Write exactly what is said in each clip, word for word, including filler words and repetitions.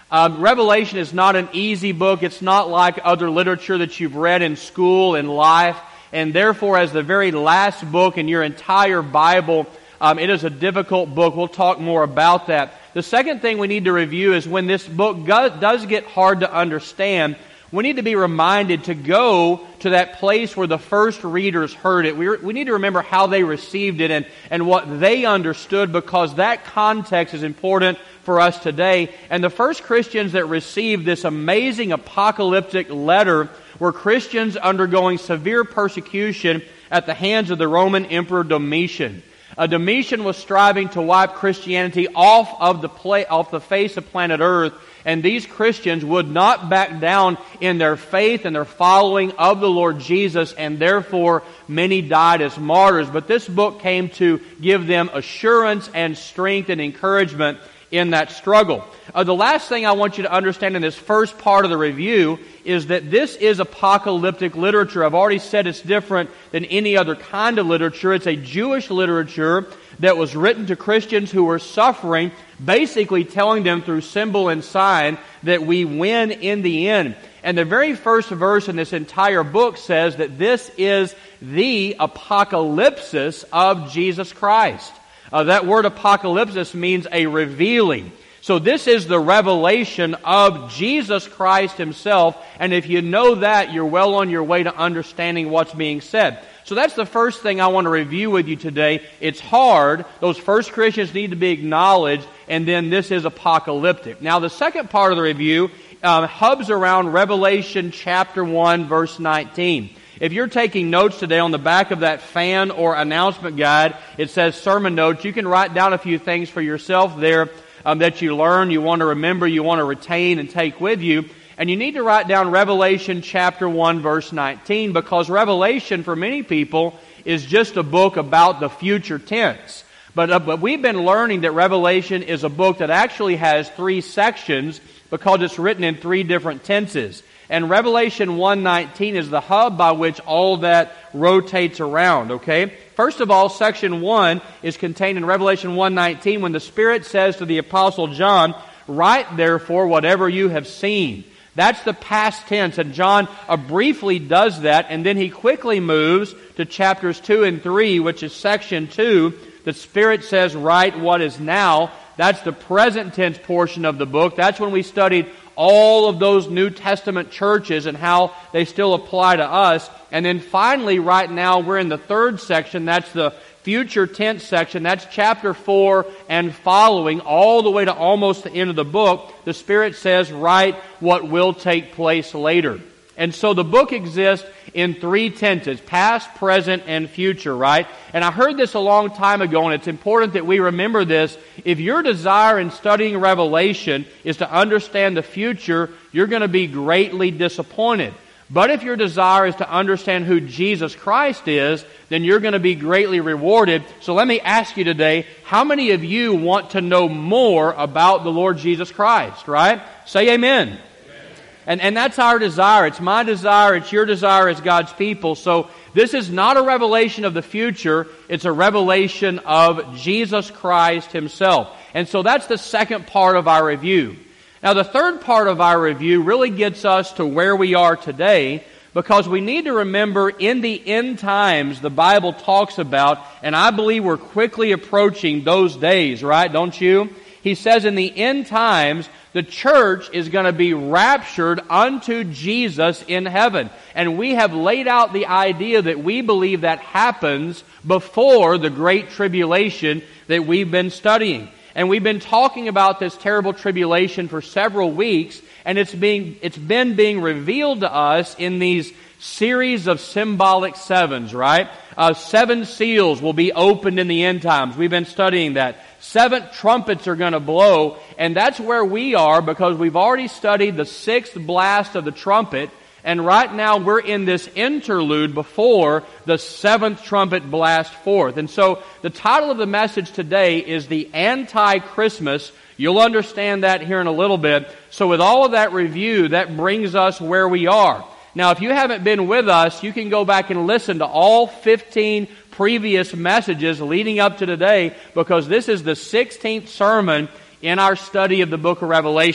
Um, Revelation is not an easy book. It's not like other literature that you've read in school and life. And therefore, as the very last book in your entire Bible, um, it is a difficult book. We'll talk more about that. The second thing we need to review is when this book go- does get hard to understand, we need to be reminded to go to that place where the first readers heard it. We, re- we need to remember how they received it and, and what they understood, because that context is important for us today. And the first Christians that received this amazing apocalyptic letter were Christians undergoing severe persecution at the hands of the Roman Emperor Domitian. Uh, Domitian was striving to wipe Christianity off of the pla- off the face of planet Earth, and these Christians would not back down in their faith and their following of the Lord Jesus, and therefore many died as martyrs. But this book came to give them assurance and strength and encouragement in that struggle. Uh, the last thing I want you to understand in this first part of the review is that this is apocalyptic literature. I've already said it's different than any other kind of literature. It's a Jewish literature that was written to Christians who were suffering, basically telling them through symbol and sign that we win in the end. And the very first verse in this entire book says that this is the apocalypsis of Jesus Christ. Uh, that word apocalypsis means a revealing. So this is the revelation of Jesus Christ Himself, and if you know that, you're well on your way to understanding what's being said. So that's the first thing I want to review with you today. It's hard. Those first Christians need to be acknowledged, and then this is apocalyptic. Now the second part of the review uh, hubs around Revelation chapter one, verse nineteen. If you're taking notes today, on the back of that fan or announcement guide, it says sermon notes. You can write down a few things for yourself there um, that you learn, you want to remember, you want to retain and take with you. And you need to write down Revelation chapter one, verse nineteen, because Revelation for many people is just a book about the future tense. But, uh, but we've been learning that Revelation is a book that actually has three sections because it's written in three different tenses. And Revelation one nineteen is the hub by which all that rotates around, okay? First of all, section one is contained in Revelation one nineteen when the Spirit says to the Apostle John, "Write therefore whatever you have seen." That's the past tense, and John uh, briefly does that, and then he quickly moves to chapters two and three, which is section two. The Spirit says, "Write what is now." That's the present tense portion of the book. That's when we studied all of those New Testament churches and how they still apply to us. And then finally, right now, we're in the third section. That's the future tense section. That's chapter four and following, all the way to almost the end of the book. The Spirit says, "Write what will take place later." And so the book exists in three tenses, past, present, and future, right? And I heard this a long time ago, and it's important that we remember this. If your desire in studying Revelation is to understand the future, you're going to be greatly disappointed. But if your desire is to understand who Jesus Christ is, then you're going to be greatly rewarded. So let me ask you today, how many of you want to know more about the Lord Jesus Christ, right? Say amen. And, and that's our desire. It's my desire. It's your desire as God's people. So this is not a revelation of the future. It's a revelation of Jesus Christ Himself. And so that's the second part of our review. Now the third part of our review really gets us to where we are today, because we need to remember in the end times the Bible talks about, and I believe we're quickly approaching those days, right? Don't you? He says in the end times, the church is going to be raptured unto Jesus in heaven. And we have laid out the idea that we believe that happens before the Great Tribulation that we've been studying. And we've been talking about this terrible tribulation for several weeks, and it's being it's been being revealed to us in these series of symbolic sevens, right? Uh, seven seals will be opened in the end times. We've been studying that. Seven trumpets are going to blow, and that's where we are, because we've already studied the sixth blast of the trumpet, and right now we're in this interlude before the seventh trumpet blast forth. And so the title of the message today is the Anti-Christmas. You'll understand that here in a little bit. So with all of that review, that brings us where we are. Now, if you haven't been with us, you can go back and listen to all fifteen previous messages leading up to today, because this is the sixteenth sermon in our study of the book of Revelation.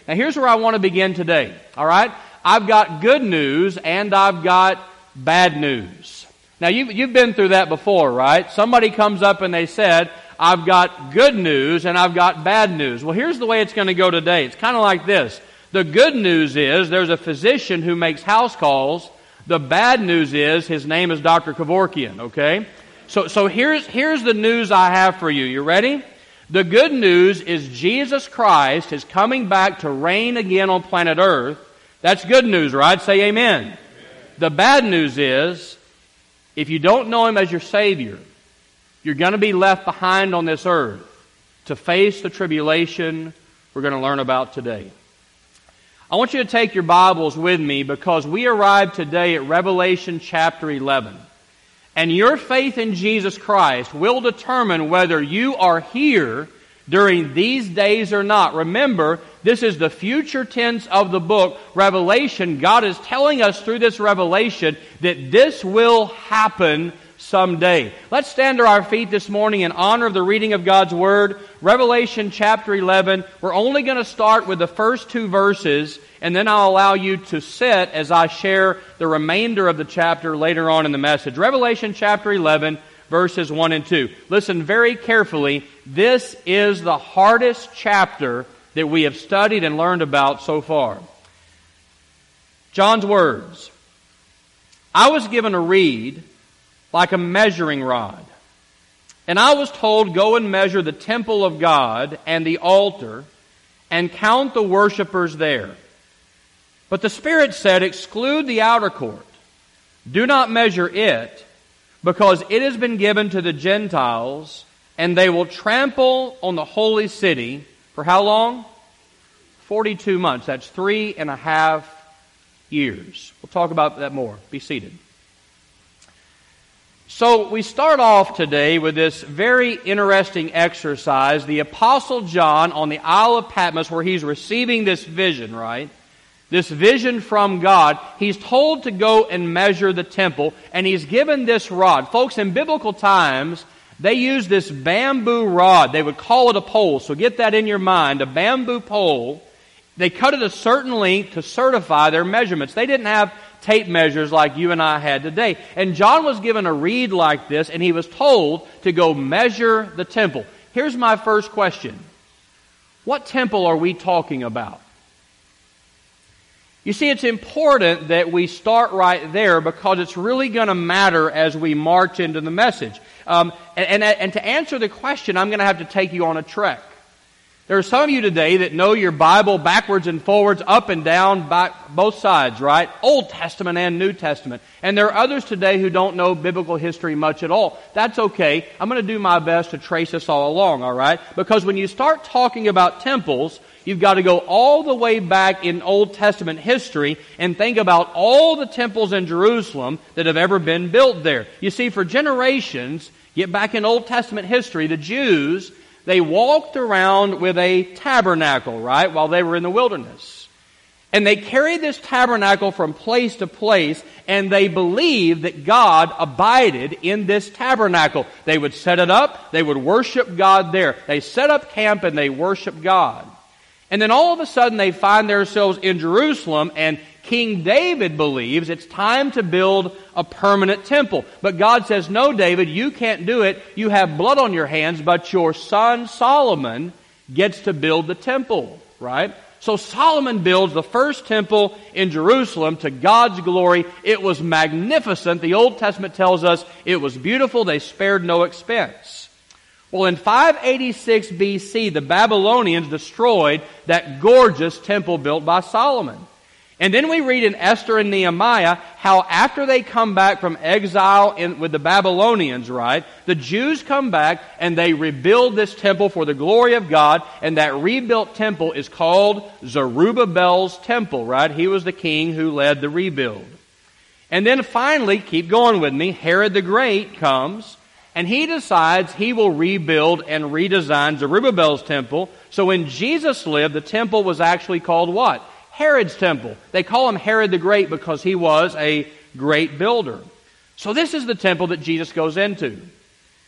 Now here's where I want to begin today, all right? I've got good news and I've got bad news. Now you've, you've been through that before, right? Somebody comes up and they said, I've got good news and I've got bad news. Well, here's the way it's going to go today. It's kind of like this. The good news is there's a physician who makes house calls. The bad news is his name is Doctor Kevorkian, okay? So, so here's, here's the news I have for you. You ready? The good news is Jesus Christ is coming back to reign again on planet Earth. That's good news, right? Say amen. Amen. The bad news is, if you don't know Him as your Savior, you're going to be left behind on this earth to face the tribulation we're going to learn about today. I want you to take your Bibles with me because we arrive today at Revelation chapter eleven. And your faith in Jesus Christ will determine whether you are here during these days or not. Remember, this is the future tense of the book, Revelation. God is telling us through this revelation that this will happen someday. Let's stand to our feet this morning in honor of the reading of God's Word. Revelation chapter eleven. We're only going to start with the first two verses, and then I'll allow you to sit as I share the remainder of the chapter later on in the message. Revelation chapter eleven, verses one and two. Listen very carefully. This is the hardest chapter that we have studied and learned about so far. John's words. I was given a reed like a measuring rod. And I was told, go and measure the temple of God and the altar and count the worshipers there. But the Spirit said, exclude the outer court. Do not measure it, because it has been given to the Gentiles, and they will trample on the holy city for how long? forty-two months. That's three and a half years. We'll talk about that more. Be seated. So we start off today with this very interesting exercise. The Apostle John on the Isle of Patmos, where he's receiving this vision, right? This vision from God. He's told to go and measure the temple, and he's given this rod. Folks, in biblical times, they used this bamboo rod. They would call it a pole. So get that in your mind, a bamboo pole. They cut it a certain length to certify their measurements. They didn't have tape measures like you and I had today. And John was given a reed like this, and he was told to go measure the temple. Here's my first question. What temple are we talking about? You see, it's important that we start right there because it's really going to matter as we march into the message. Um, and, and, and to answer the question, I'm going to have to take you on a trek. There are some of you today that know your Bible backwards and forwards, up and down, back, both sides, right? Old Testament and New Testament. And there are others today who don't know biblical history much at all. That's okay. I'm going to do my best to trace us all along, all right? Because when you start talking about temples, you've got to go all the way back in Old Testament history and think about all the temples in Jerusalem that have ever been built there. You see, for generations, get back in Old Testament history, the Jews, they walked around with a tabernacle, right, while they were in the wilderness. And they carried this tabernacle from place to place, and they believed that God abided in this tabernacle. They would set it up, they would worship God there. They set up camp and they worship God. And then all of a sudden they find themselves in Jerusalem, and King David believes it's time to build a permanent temple. But God says, no, David, you can't do it. You have blood on your hands, but your son Solomon gets to build the temple, right? So Solomon builds the first temple in Jerusalem to God's glory. It was magnificent. The Old Testament tells us it was beautiful. They spared no expense. Well, in five eighty-six B C, the Babylonians destroyed that gorgeous temple built by Solomon. And then we read in Esther and Nehemiah how after they come back from exile in, with the Babylonians, right, the Jews come back and they rebuild this temple for the glory of God, and that rebuilt temple is called Zerubbabel's temple, right? He was the king who led the rebuild. And then finally, keep going with me, Herod the Great comes, and he decides he will rebuild and redesign Zerubbabel's temple. So when Jesus lived, the temple was actually called what? Herod's temple. They call him Herod the Great because he was a great builder. So this is the temple that Jesus goes into.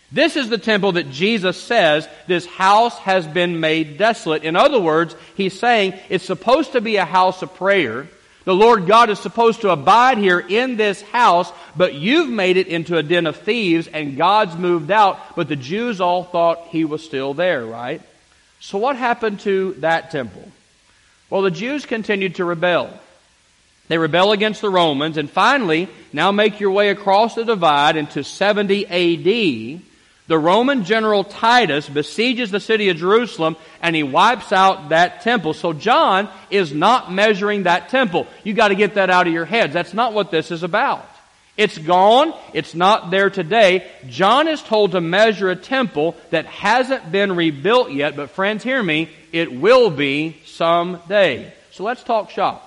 This is the temple that Jesus says this house has been made desolate. In other words, He's saying it's supposed to be a house of prayer. The Lord God is supposed to abide here in this house, but you've made it into a den of thieves and God's moved out, but the Jews all thought He was still there, right? So what happened to that temple? Well, the Jews continued to rebel. They rebel against the Romans, and finally, now make your way across the divide into seventy A D, the Roman general Titus besieges the city of Jerusalem and he wipes out that temple. So John is not measuring that temple. You got to get that out of your heads. That's not what this is about. It's gone. It's not there today. John is told to measure a temple that hasn't been rebuilt yet, but friends, hear me, it will be someday. So let's talk shop.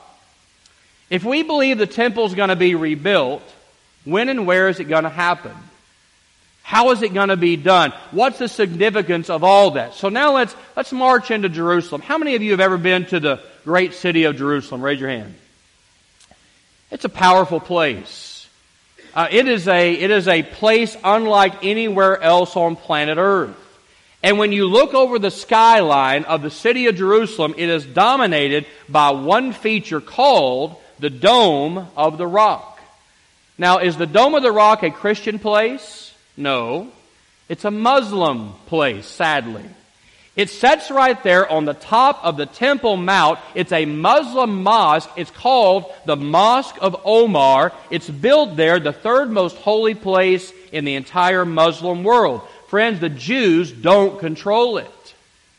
If we believe the temple's going to be rebuilt, when and where is it going to happen? How is it going to be done? What's the significance of all that? So now let's let's march into Jerusalem. How many of you have ever been to the great city of Jerusalem? Raise your hand. It's a powerful place. Uh, it is a it is a place unlike anywhere else on planet Earth. And when you look over the skyline of the city of Jerusalem, it is dominated by one feature called the Dome of the Rock. Now, is the Dome of the Rock a Christian place? No. It's a Muslim place, sadly. It sits right there on the top of the Temple Mount. It's a Muslim mosque. It's called the Mosque of Omar. It's built there, the third most holy place in the entire Muslim world. Friends, the Jews don't control it.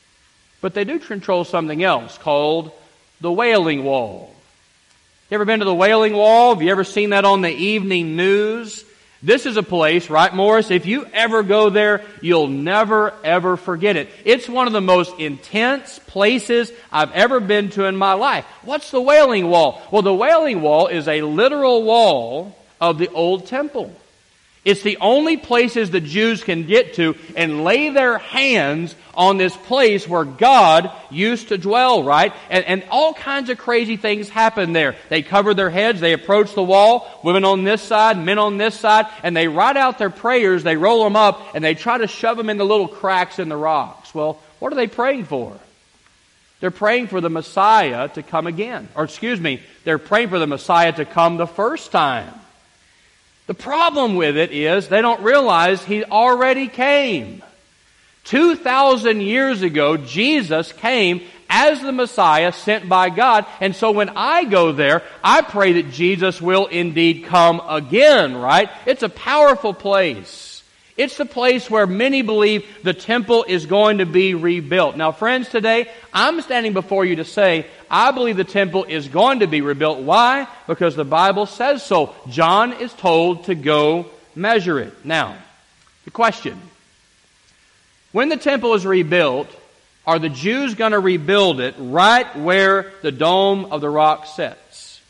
But they do control something else called the Wailing Wall. You ever been to the Wailing Wall? Have you ever seen that on the evening news? This is a place, right, Morris? If you ever go there, you'll never, ever forget it. It's one of the most intense places I've ever been to in my life. What's the Wailing Wall? Well, the Wailing Wall is a literal wall of the old temple. It's the only places the Jews can get to and lay their hands on this place where God used to dwell, right? And, and all kinds of crazy things happen there. They cover their heads, they approach the wall, women on this side, men on this side, and they write out their prayers, they roll them up, and they try to shove them in the little cracks in the rocks. Well, what are they praying for? They're praying for the Messiah to come again. Or excuse me, they're praying for the Messiah to come the first time. The problem with it is they don't realize He already came. two thousand years ago, Jesus came as the Messiah sent by God. And so when I go there, I pray that Jesus will indeed come again, right? It's a powerful place. It's the place where many believe the temple is going to be rebuilt. Now, friends, today, I'm standing before you to say, I believe the temple is going to be rebuilt. Why? Because the Bible says so. John is told to go measure it. Now, the question, when the temple is rebuilt, are the Jews going to rebuild it right where the Dome of the Rock sits?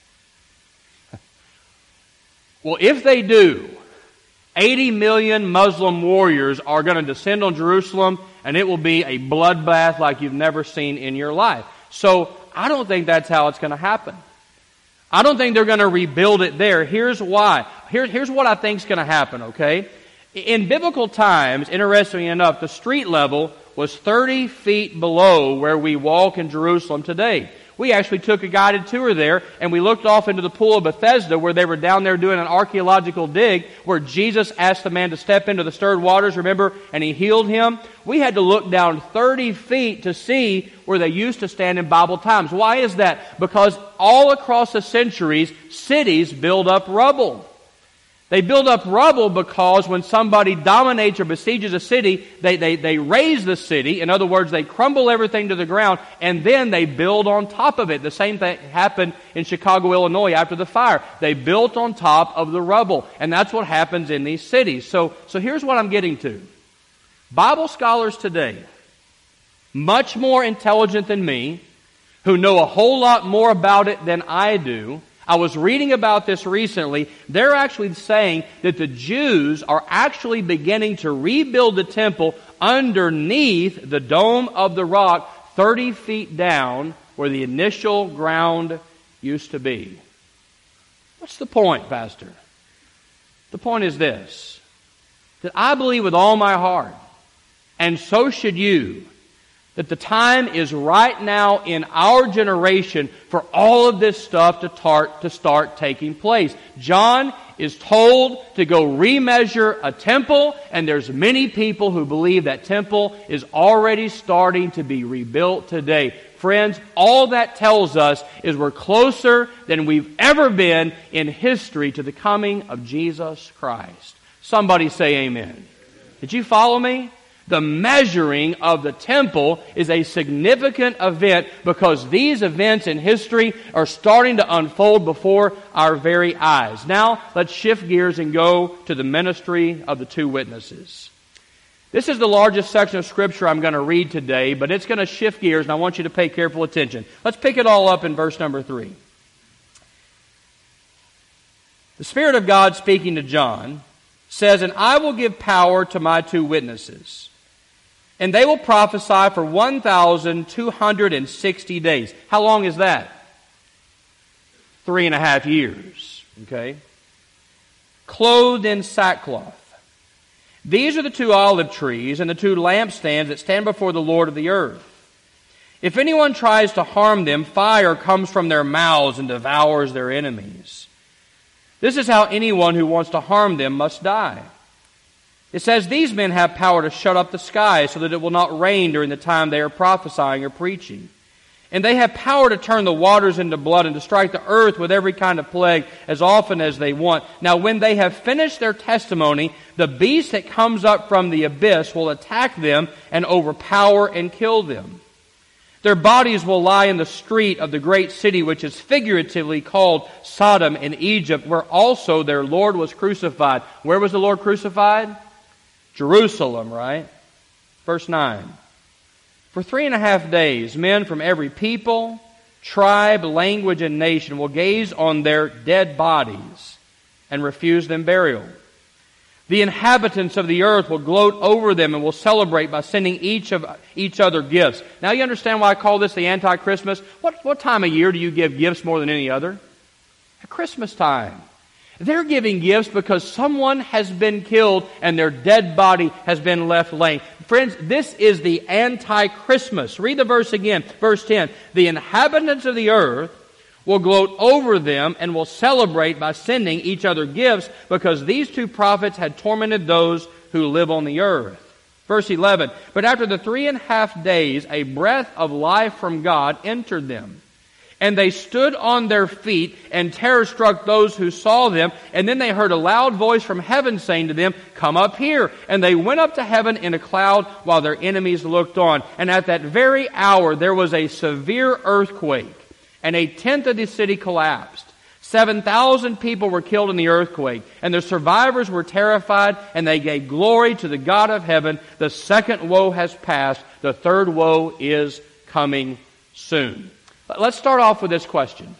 Well, if they do, eighty million Muslim warriors are going to descend on Jerusalem, and it will be a bloodbath like you've never seen in your life. So, I don't think that's how it's going to happen. I don't think they're going to rebuild it there. Here's why. Here, here's what I think is going to happen, okay? In biblical times, interestingly enough, the street level was thirty feet below where we walk in Jerusalem today. We actually took a guided tour there, and we looked off into the pool of Bethesda where they were down there doing an archaeological dig where Jesus asked the man to step into the stirred waters, remember, and He healed him. We had to look down thirty feet to see where they used to stand in Bible times. Why is that? Because all across the centuries, cities build up rubble. They build up rubble because when somebody dominates or besieges a city, they, they, they raise the city. In other words, they crumble everything to the ground, and then they build on top of it. The same thing happened in Chicago, Illinois after the fire. They built on top of the rubble, and that's what happens in these cities. So, so here's what I'm getting to. Bible scholars today, much more intelligent than me, who know a whole lot more about it than I do, I was reading about this recently. They're actually saying that the Jews are actually beginning to rebuild the temple underneath the Dome of the Rock, thirty feet down where the initial ground used to be. What's the point, Pastor? The point is this. that I believe with all my heart, and so should you, that the time is right now in our generation for all of this stuff to, tar- to start taking place. John is told to go remeasure a temple, and there's many people who believe that temple is already starting to be rebuilt today. Friends, all that tells us is we're closer than we've ever been in history to the coming of Jesus Christ. Somebody say amen. Did you follow me? The measuring of the temple is a significant event because these events in history are starting to unfold before our very eyes. Now, let's shift gears and go to the ministry of the two witnesses. This is the largest section of Scripture I'm going to read today, but it's going to shift gears, and I want you to pay careful attention. Let's pick it all up in verse number three. The Spirit of God speaking to John says, "And I will give power to my two witnesses, and they will prophesy for one thousand two hundred sixty days." How long is that? Three and a half years. Okay? "Clothed in sackcloth. These are the two olive trees and the two lampstands that stand before the Lord of the earth. If anyone tries to harm them, fire comes from their mouths and devours their enemies. This is how anyone who wants to harm them must die." It says, "These men have power to shut up the sky so that it will not rain during the time they are prophesying or preaching. And they have power to turn the waters into blood and to strike the earth with every kind of plague as often as they want. Now when they have finished their testimony, the beast that comes up from the abyss will attack them and overpower and kill them. Their bodies will lie in the street of the great city, which is figuratively called Sodom in Egypt, where also their Lord was crucified." Where was the Lord crucified? Jerusalem, right? Verse nine. "For three and a half days, men from every people, tribe, language, and nation will gaze on their dead bodies and refuse them burial. The inhabitants of the earth will gloat over them and will celebrate by sending each of each other gifts." Now you understand why I call this the anti-Christmas? What, what time of year do you give gifts more than any other? At Christmas time. They're giving gifts because someone has been killed and their dead body has been left laying. Friends, this is the anti-Christmas. Read the verse again. Verse ten. "The inhabitants of the earth will gloat over them and will celebrate by sending each other gifts because these two prophets had tormented those who live on the earth." Verse eleven. "But after the three and a half days, a breath of life from God entered them. And they stood on their feet, and terror struck those who saw them. And then they heard a loud voice from heaven saying to them, 'Come up here.' And they went up to heaven in a cloud while their enemies looked on. And at that very hour there was a severe earthquake, and a tenth of the city collapsed. Seven thousand people were killed in the earthquake, and the survivors were terrified, and they gave glory to the God of heaven. The second woe has passed. The third woe is coming soon." Let's start off with this question.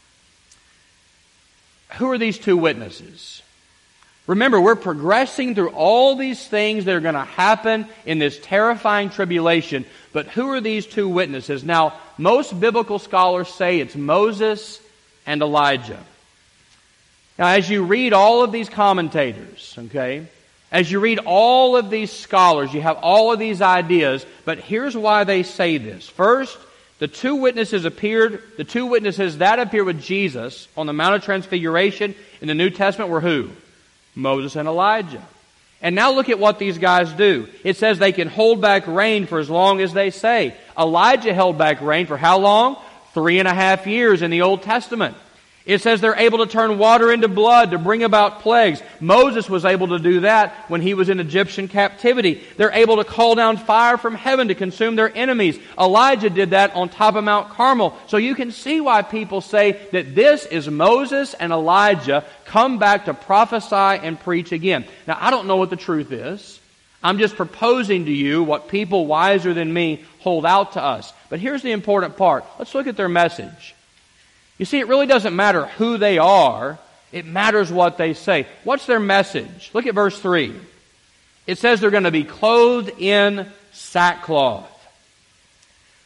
Who are these two witnesses? Remember, we're progressing through all these things that are going to happen in this terrifying tribulation. But who are these two witnesses? Now, most biblical scholars say it's Moses and Elijah. Now, as you read all of these commentators, okay, as you read all of these scholars, you have all of these ideas. But here's why they say this. First, The two witnesses appeared, the two witnesses that appeared with Jesus on the Mount of Transfiguration in the New Testament were who? Moses and Elijah. And now look at what these guys do. It says they can hold back rain for as long as they say. Elijah held back rain for how long? Three and a half years in the Old Testament. It says they're able to turn water into blood to bring about plagues. Moses was able to do that when he was in Egyptian captivity. They're able to call down fire from heaven to consume their enemies. Elijah did that on top of Mount Carmel. So you can see why people say that this is Moses and Elijah come back to prophesy and preach again. Now, I don't know what the truth is. I'm just proposing to you what people wiser than me hold out to us. But here's the important part. Let's look at their message. You see, it really doesn't matter who they are. It matters what they say. What's their message? Look at verse three. It says they're going to be clothed in sackcloth.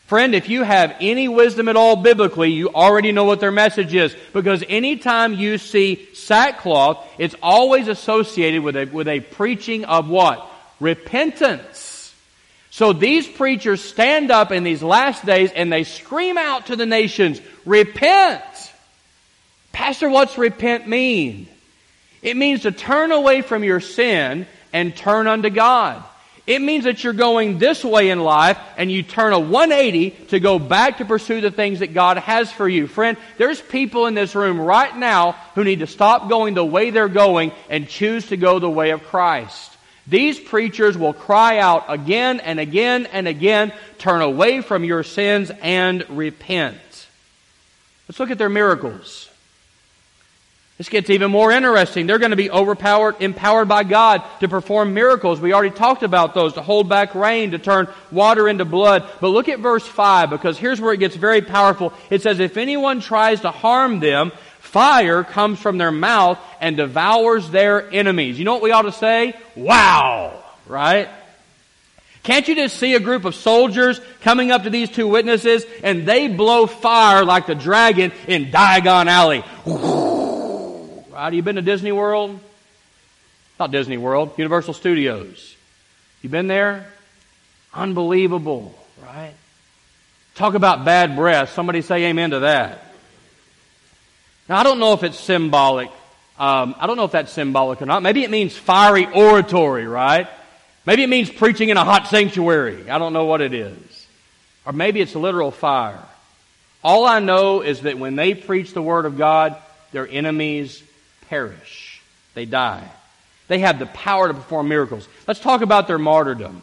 Friend, if you have any wisdom at all biblically, you already know what their message is. Because anytime you see sackcloth, it's always associated with a, with a preaching of what? Repentance. So these preachers stand up in these last days and they scream out to the nations, repent! Pastor, what's repent mean? It means to turn away from your sin and turn unto God. It means that you're going this way in life and you turn a one eighty to go back to pursue the things that God has for you. Friend, there's people in this room right now who need to stop going the way they're going and choose to go the way of Christ. These preachers will cry out again and again and again, turn away from your sins and repent. Let's look at their miracles. This gets even more interesting. They're going to be overpowered, empowered by God to perform miracles. We already talked about those, to hold back rain, to turn water into blood. But look at verse five, because here's where it gets very powerful. It says, if anyone tries to harm them, fire comes from their mouth and devours their enemies. You know what we ought to say? Wow! Right? Can't you just see a group of soldiers coming up to these two witnesses and they blow fire like the dragon in Diagon Alley? Right? You been to Disney World? Not Disney World, Universal Studios. You been there? Unbelievable, right? Talk about bad breath. Somebody say amen to that. Now, I don't know if it's symbolic. Um, I don't know if that's symbolic or not. Maybe it means fiery oratory, right? Maybe it means preaching in a hot sanctuary. I don't know what it is. Or maybe it's literal fire. All I know is that when they preach the Word of God, their enemies perish. They die. They have the power to perform miracles. Let's talk about their martyrdom.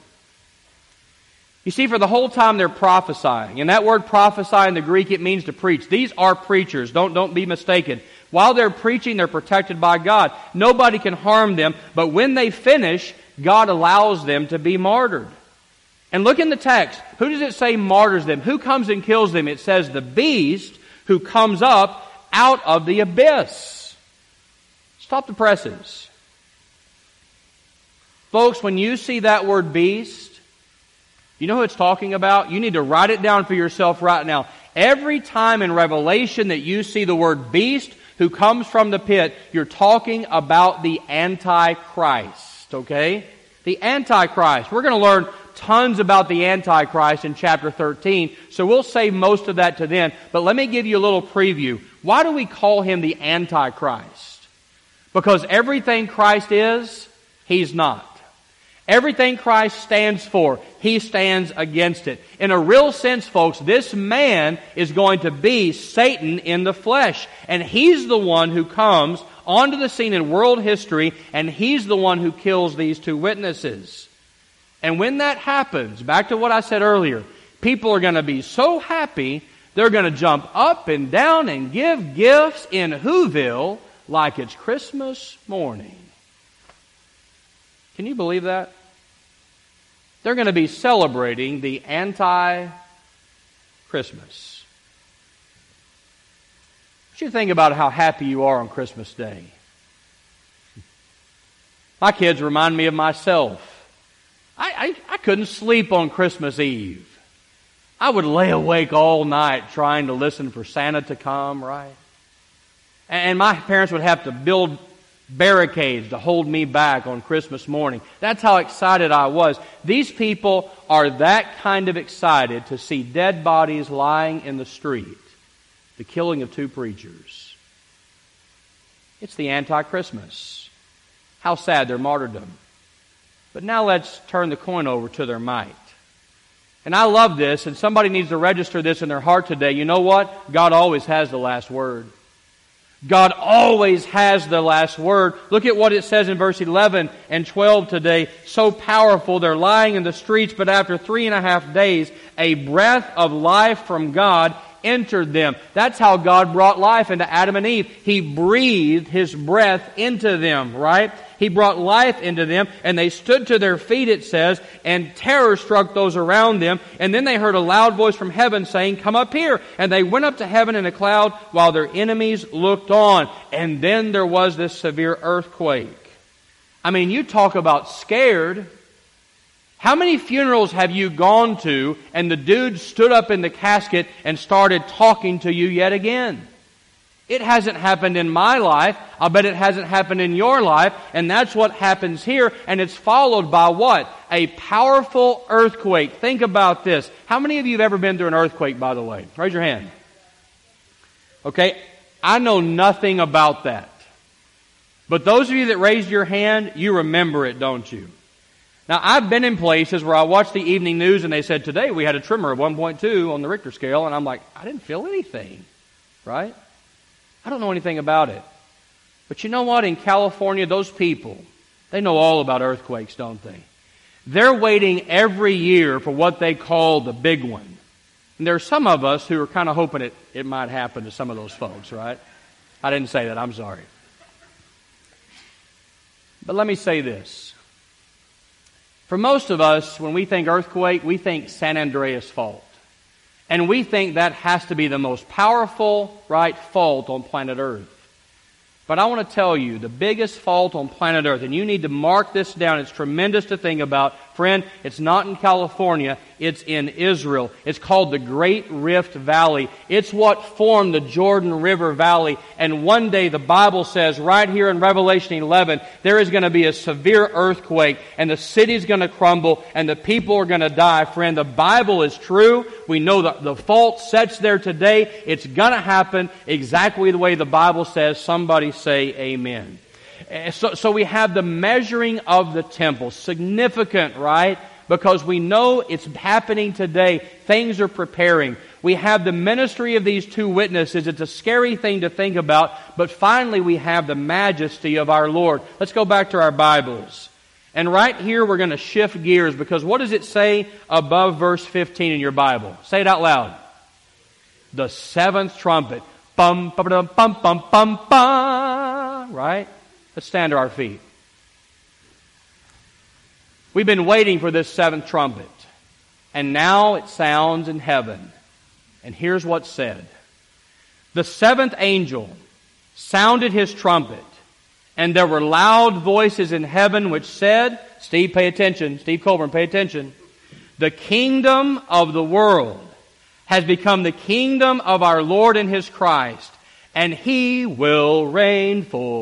You see, for the whole time they're prophesying. And that word prophesy in the Greek, it means to preach. These are preachers. Don't, don't be mistaken. While they're preaching, they're protected by God. Nobody can harm them. But when they finish, God allows them to be martyred. And look in the text. Who does it say martyrs them? Who comes and kills them? It says the beast who comes up out of the abyss. Stop the presses. Folks, when you see that word beast, you know who it's talking about? You need to write it down for yourself right now. Every time in Revelation that you see the word beast who comes from the pit, you're talking about the Antichrist, okay? The Antichrist. We're going to learn tons about the Antichrist in chapter thirteen, so we'll save most of that to then. But let me give you a little preview. Why do we call him the Antichrist? Because everything Christ is, he's not. Everything Christ stands for, he stands against it. In a real sense, folks, this man is going to be Satan in the flesh. And he's the one who comes onto the scene in world history, and he's the one who kills these two witnesses. And when that happens, back to what I said earlier, people are going to be so happy, they're going to jump up and down and give gifts in Whoville like it's Christmas morning. Can you believe that? They're going to be celebrating the anti-Christmas. What you think about how happy you are on Christmas Day? My kids remind me of myself. I, I, I couldn't sleep on Christmas Eve. I would lay awake all night trying to listen for Santa to come, right? And my parents would have to build barricades to hold me back on Christmas morning. That's how excited I was. These people are that kind of excited to see dead bodies lying in the street. The killing of two preachers. It's the anti-Christmas. How sad their martyrdom. But now let's turn the coin over to their might. And I love this, and somebody needs to register this in their heart today. You know what? God always has the last word. God always has the last word. Look at what it says in verse eleven and twelve today. So powerful, they're lying in the streets, but after three and a half days, a breath of life from God entered them. That's how God brought life into Adam and Eve. He breathed His breath into them, right? He brought life into them, and they stood to their feet, it says, and terror struck those around them. And then they heard a loud voice from heaven saying, "Come up here." And they went up to heaven in a cloud while their enemies looked on. And then there was this severe earthquake. I mean, you talk about scared. How many funerals have you gone to and the dude stood up in the casket and started talking to you yet again? It hasn't happened in my life. I'll bet it hasn't happened in your life. And that's what happens here. And it's followed by what? A powerful earthquake. Think about this. How many of you have ever been through an earthquake, by the way? Raise your hand. Okay, I know nothing about that. But those of you that raised your hand, you remember it, don't you? Now, I've been in places where I watched the evening news and they said, today we had a tremor of one point two on the Richter scale. And I'm like, I didn't feel anything, right? I don't know anything about it. But you know what? In California, those people, they know all about earthquakes, don't they? They're waiting every year for what they call the big one. And there are some of us who are kind of hoping it, it might happen to some of those folks, right? I didn't say that. I'm sorry. But let me say this. For most of us, when we think earthquake, we think San Andreas Fault. And we think that has to be the most powerful, right, fault on planet Earth. But I want to tell you, the biggest fault on planet Earth, and you need to mark this down, it's tremendous to think about. Friend, it's not in California, it's in Israel. It's called the Great Rift Valley. It's what formed the Jordan River Valley. And one day the Bible says, right here in Revelation eleven, there is going to be a severe earthquake, and the city's going to crumble, and the people are going to die. Friend, the Bible is true. We know that the fault sets there today. It's going to happen exactly the way the Bible says. Somebody say amen. So, so we have the measuring of the temple. Significant, right? Because we know it's happening today. Things are preparing. We have the ministry of these two witnesses. It's a scary thing to think about. But finally we have the majesty of our Lord. Let's go back to our Bibles. And right here we're going to shift gears, because what does it say above verse fifteen in your Bible? Say it out loud. The seventh trumpet. Bum, bum, bum, bum, bum, bum, bum. Right? Let's stand to our feet. We've been waiting for this seventh trumpet. And now it sounds in heaven. And here's what's said. The seventh angel sounded his trumpet, and there were loud voices in heaven which said, Steve, pay attention. Steve Colburn, pay attention. The kingdom of the world has become the kingdom of our Lord and His Christ, and He will reign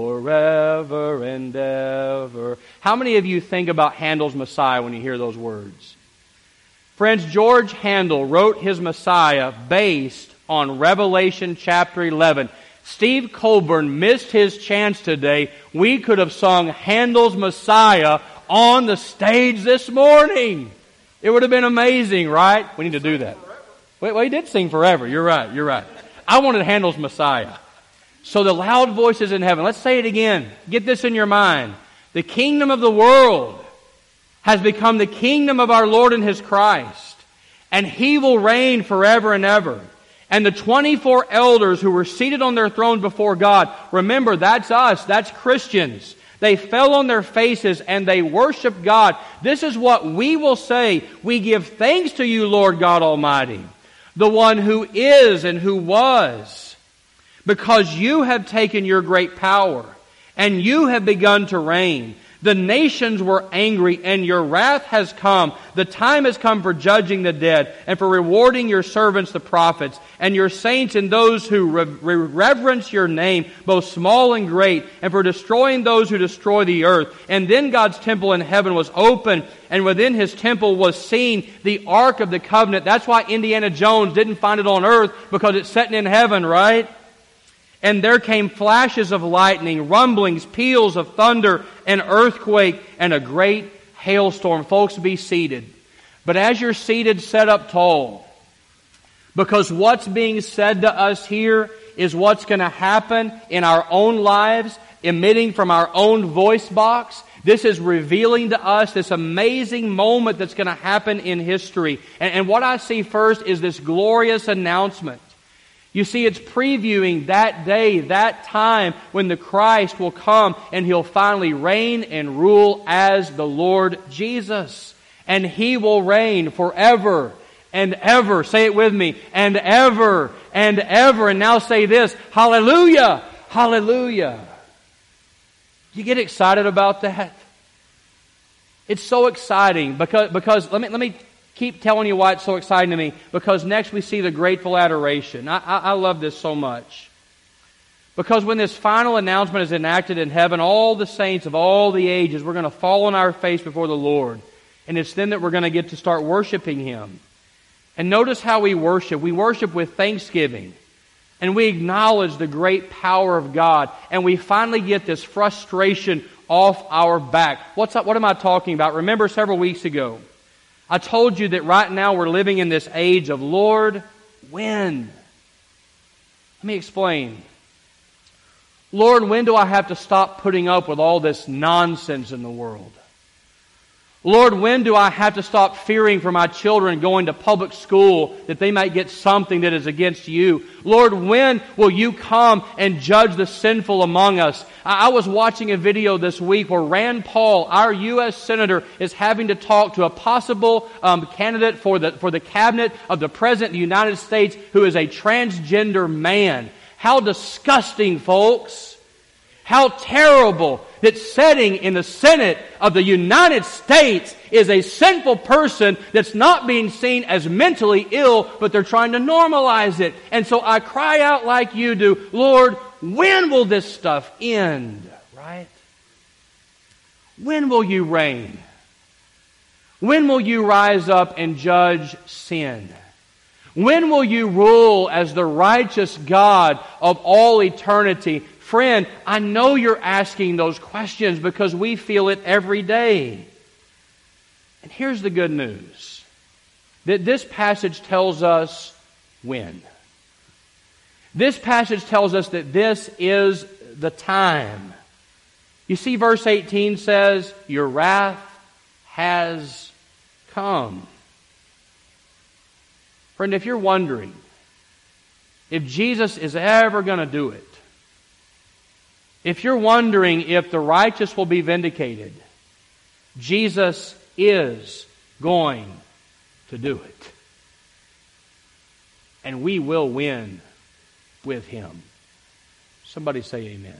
forever and ever. How many of you think about Handel's Messiah when you hear those words? Friends, George Handel wrote his Messiah based on Revelation chapter eleven. Steve Colburn missed his chance today. We could have sung Handel's Messiah on the stage this morning. It would have been amazing, right? We need to do that. Wait, well, he did sing forever. You're right, you're right. I wanted Handel's Messiah. So the loud voices in heaven. Let's say it again. Get this in your mind. The kingdom of the world has become the kingdom of our Lord and His Christ. And He will reign forever and ever. And the twenty-four elders who were seated on their thrones before God, remember, that's us, that's Christians. They fell on their faces and they worshiped God. This is what we will say. We give thanks to you, Lord God Almighty, the one who is and who was, because you have taken your great power and you have begun to reign. The nations were angry, and your wrath has come. The time has come for judging the dead, and for rewarding your servants, the prophets, and your saints and those who re- re- reverence your name, both small and great, and for destroying those who destroy the earth. And then God's temple in heaven was open, and within His temple was seen the Ark of the Covenant. That's why Indiana Jones didn't find it on earth, because it's sitting in heaven, right? And there came flashes of lightning, rumblings, peals of thunder, an earthquake, and a great hailstorm. Folks, be seated. But as you're seated, set up tall. Because what's being said to us here is what's going to happen in our own lives, emitting from our own voice box. This is revealing to us this amazing moment that's going to happen in history. And, and what I see first is this glorious announcement. You see, it's previewing that day, that time when the Christ will come and He'll finally reign and rule as the Lord Jesus. And He will reign forever and ever. Say it with me. And ever and ever. And now say this. Hallelujah! Hallelujah! You get excited about that? It's so exciting because, because let me, let me keep telling you why it's so exciting to me. Because next we see the grateful adoration. I, I, I love this so much. Because when this final announcement is enacted in heaven, all the saints of all the ages, we're going to fall on our face before the Lord. And it's then that we're going to get to start worshiping Him. And notice how we worship. We worship with thanksgiving. And we acknowledge the great power of God. And we finally get this frustration off our back. What's up? What am I talking about? Remember several weeks ago, I told you that right now we're living in this age of Lord, when? Let me explain. Lord, when do I have to stop putting up with all this nonsense in the world? Lord, when do I have to stop fearing for my children going to public school that they might get something that is against you? Lord, when will you come and judge the sinful among us? I was watching a video this week where Rand Paul, our U S Senator, is having to talk to a possible um, candidate for the, for the cabinet of the President of the United States who is a transgender man. How disgusting, folks. How terrible that sitting in the Senate of the United States is a sinful person that's not being seen as mentally ill, but they're trying to normalize it. And so I cry out like you do, Lord, when will this stuff end? Right? When will you reign? When will you rise up and judge sin? When will you rule as the righteous God of all eternity? Friend, I know you're asking those questions because we feel it every day. And here's the good news. That this passage tells us when. This passage tells us that this is the time. You see, verse eighteen says, your wrath has come. Friend, if you're wondering if Jesus is ever going to do it, if you're wondering if the righteous will be vindicated, Jesus is going to do it. And we will win with Him. Somebody say amen.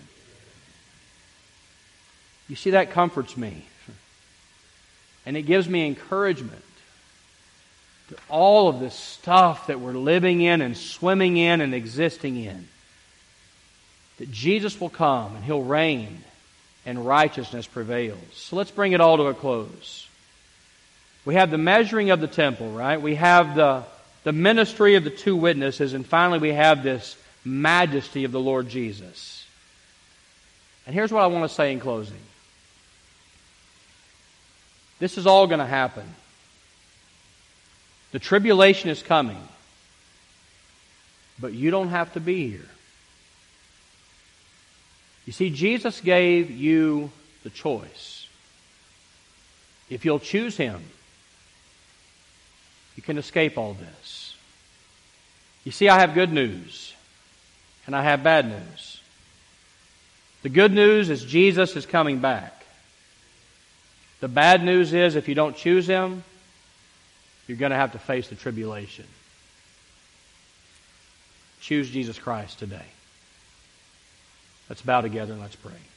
You see, that comforts me. And it gives me encouragement to all of this stuff that we're living in and swimming in and existing in. That Jesus will come and He'll reign and righteousness prevails. So let's bring it all to a close. We have the measuring of the temple, right? We have the, the ministry of the two witnesses, and finally we have this majesty of the Lord Jesus. And here's what I want to say in closing. This is all going to happen. The tribulation is coming. But you don't have to be here. You see, Jesus gave you the choice. If you'll choose Him, you can escape all this. You see, I have good news, and I have bad news. The good news is Jesus is coming back. The bad news is if you don't choose Him, you're going to have to face the tribulation. Choose Jesus Christ today. Let's bow together and let's pray.